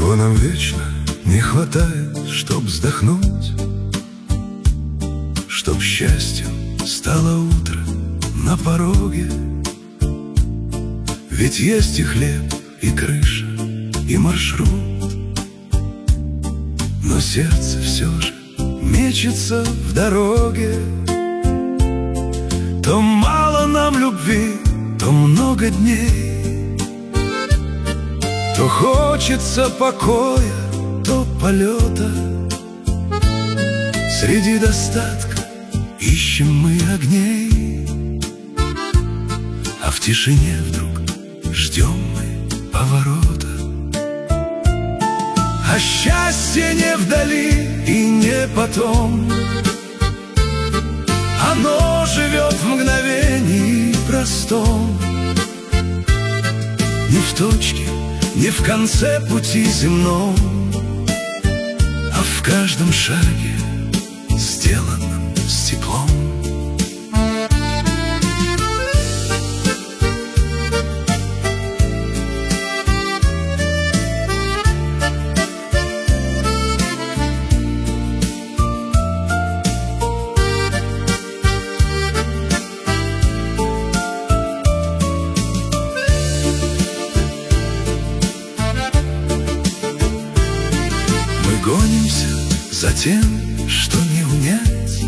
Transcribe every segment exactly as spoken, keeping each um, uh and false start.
Чего нам вечно не хватает, чтоб вздохнуть, чтоб счастьем стало утро на пороге. Ведь есть и хлеб, и крыша, и маршрут, но сердце все же мечется в дороге. То мало нам любви, то много дней, то хочется покоя, то полета. Среди достатка ищем мы огней, а в тишине вдруг ждем мы поворота. А счастье не вдали и не потом, оно живет в мгновении простом. Не в точке, не в конце пути земном, а в каждом шаге, сделанном с теплом. Гонимся за тем, что не унять,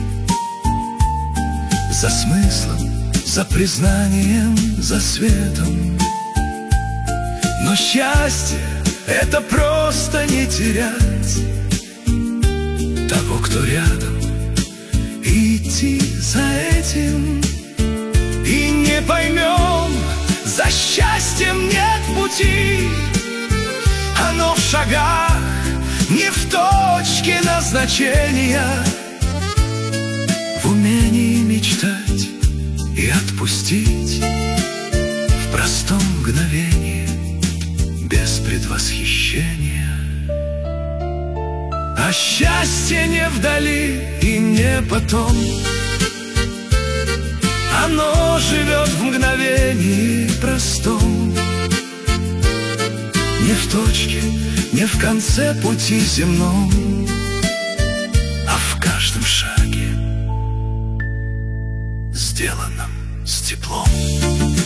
за смыслом, за признанием, за светом. Но счастье — это просто не терять того, кто рядом, и идти за этим. И не поймем, за счастьем нет пути, оно в шагах, не в точке назначения, в умении мечтать и отпустить, в простом мгновении, без предвосхищения. А счастье не вдали и не потом, оно живет в мгновении простом. Не в точке, не в конце пути земном, а в каждом шаге, сделанном с теплом.